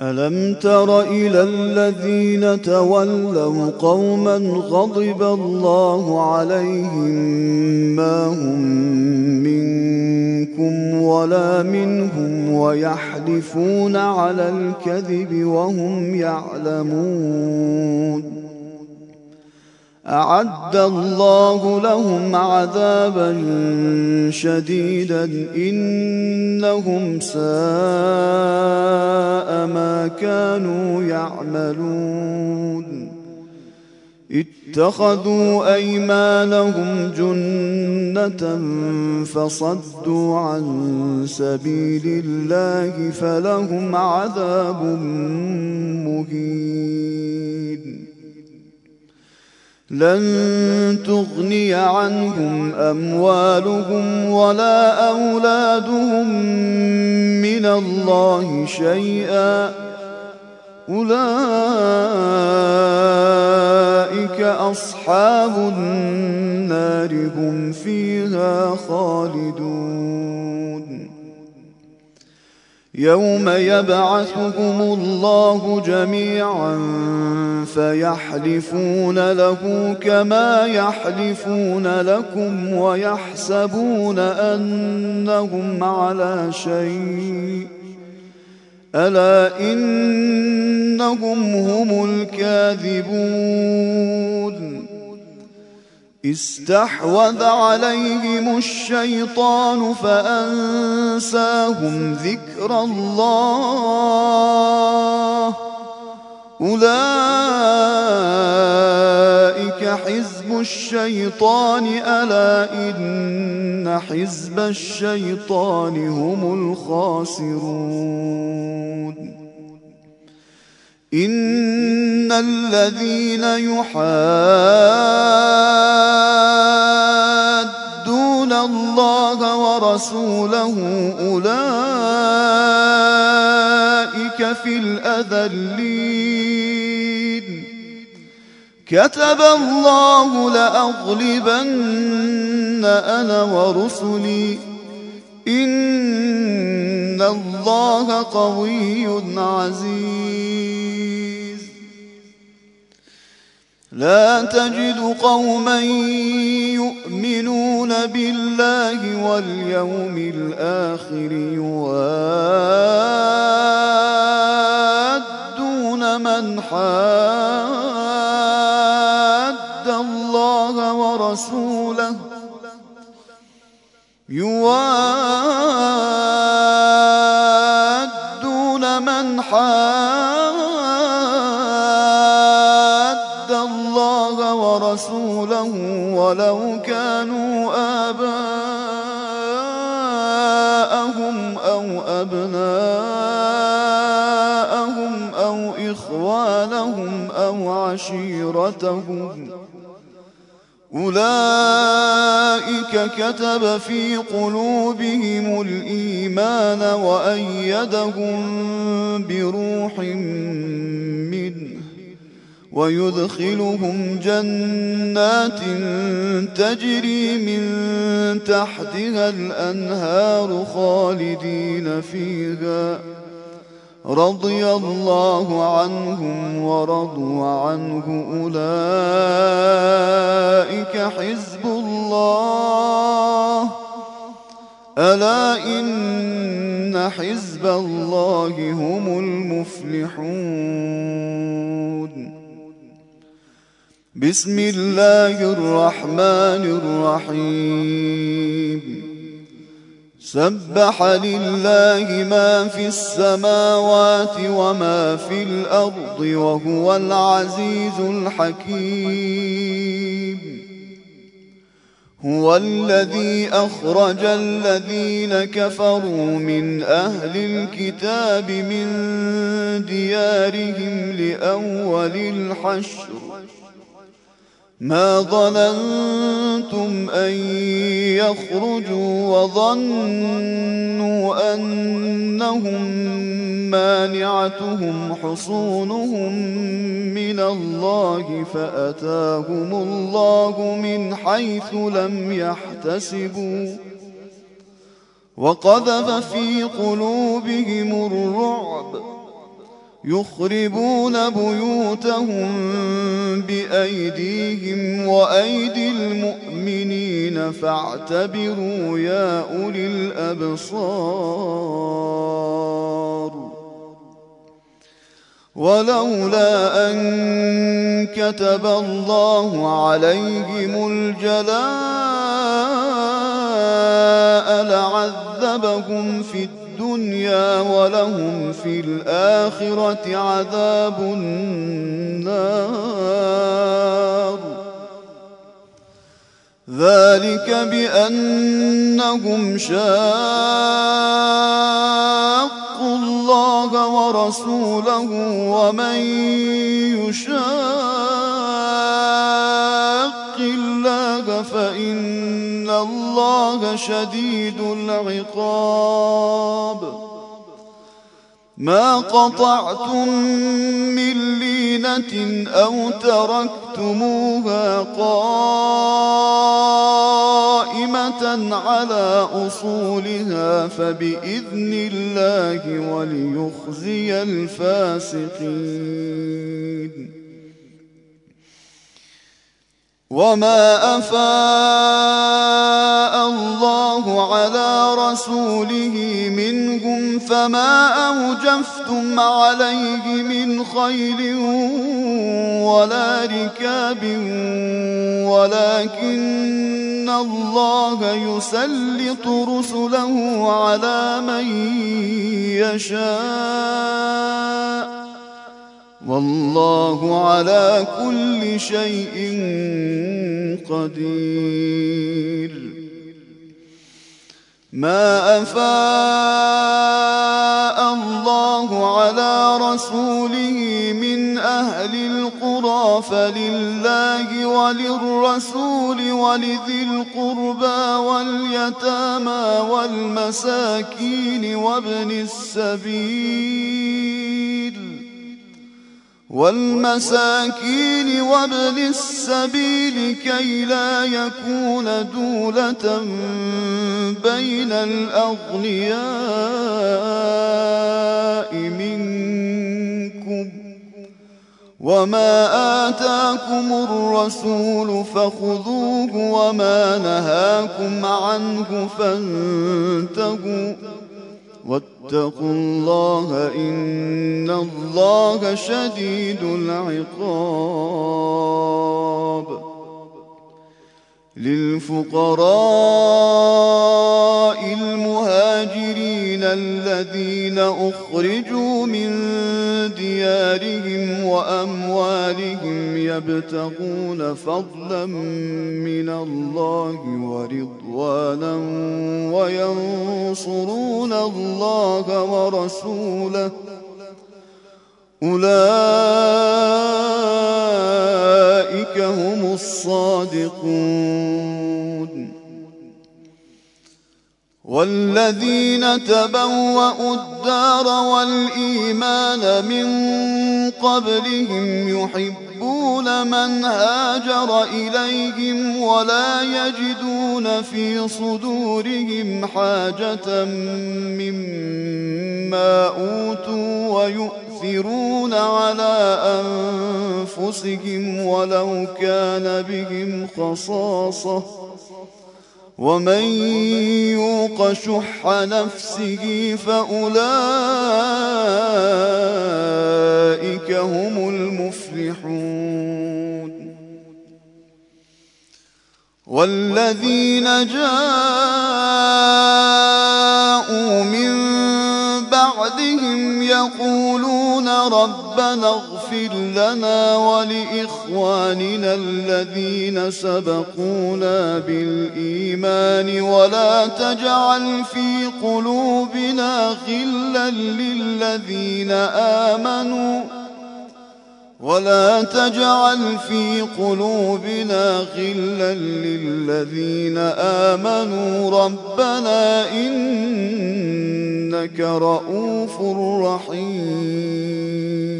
ألم تر إلى الذين تولوا قوما غضب الله عليهم ما هم منكم ولا منهم ويحلفون على الكذب وهم يعلمون أعد الله لهم عذابا شديدا إنهم ساء ما كانوا يعملون اتخذوا أيمانهم جنة فصدوا عن سبيل الله فلهم عذاب مهين لن تغني عنهم أموالهم ولا أولادهم من الله شيئا أولئك أصحاب النار هم فيها خالدون يوم يبعثهم الله جميعا فيحلفون له كما يحلفون لكم ويحسبون أنهم على شيء ألا إنهم هم الكاذبون استحوذ عليهم الشيطان فأنساهم ذكر الله أولئك حزب الشيطان ألا إن حزب الشيطان هم الخاسرون إن الذين يحادون الله ورسوله أولئك في الأذلين كتب الله لأغلبن أنا ورسلي إن الله قوي عزيز لا تجد قوما يؤمنون بالله واليوم الآخر يوادون من حاد الله ورسوله يوادون من حاد الله ورسوله ولو كانوا آباءهم أو أبناءهم أو إخوانهم أو عشيرتهم أولئك كتب في قلوبهم الإيمان وأيدهم بروح منه ويدخلهم جنات تجري من تحتها الأنهار خالدين فيها رضي الله عنهم ورضوا عنه أولئك حزب الله ألا إن حزب الله هم المفلحون بسم الله الرحمن الرحيم سبح لله ما في السماوات وما في الأرض وهو العزيز الحكيم هو الذي أخرج الذين كفروا من أهل الكتاب من ديارهم لأول الحشر ما ظننتم أن يخرجوا وظنوا أنهم مانعتهم حصونهم من الله فأتاهم الله من حيث لم يحتسبوا وقذف في قلوبهم الرعب يخربون بيوتهم بأيديهم وأيدي المؤمنين فاعتبروا يا أولي الأبصار. ولولا أن كتب الله عليهم الجلاء لعذبهم في الدنيا ولهم في الآخرة عذاب النار. ذلك بأنهم شاقوا الله ورسوله ومن يشاق الله فإن الله شديد العقاب. ما قطعتم من لينة أو تركتموها قائمة على أصولها فبإذن الله وليخزي الفاسقين. وما أفاء الله على رسوله منهم فما أوجفتم عليه من خيل ولا ركاب ولكن الله يسلط رسله على من يشاء والله على كل شيء قدير. ما أفاء الله على رسوله من أهل القرى فلله وللرسول ولذي القربى واليتامى والمساكين وابن السبيل كي لا يكون دولة بين الأغنياء منكم. وما آتاكم الرسول فخذوه وما نهاكم عنه فانتهوا واتقوا الله إن الله شديد العقاب. للفقراء المهاجرين الذين أخرجوا من ديارهم وأموالهم يبتغون فضلا من الله ورضوانا وينصرون الله ورسوله أولئك هم الصادقون. والذين تبوأوا الدار والإيمان من قبلهم يحبون من هاجر إليهم ولا يجدون في صدورهم حاجة مما أوتوا ويؤثرون على أنفسهم ولو كان بهم خصاصة ومن يوق شح نفسه فأولئك هم المفلحون. والذين جاءوا من بعدهم يقولون ربنا اغفر لنا ولإخواننا الذين سبقونا بالإيمان ولا تجعل في قلوبنا غلا للذين آمنوا ربنا إنك رؤوف رحيم.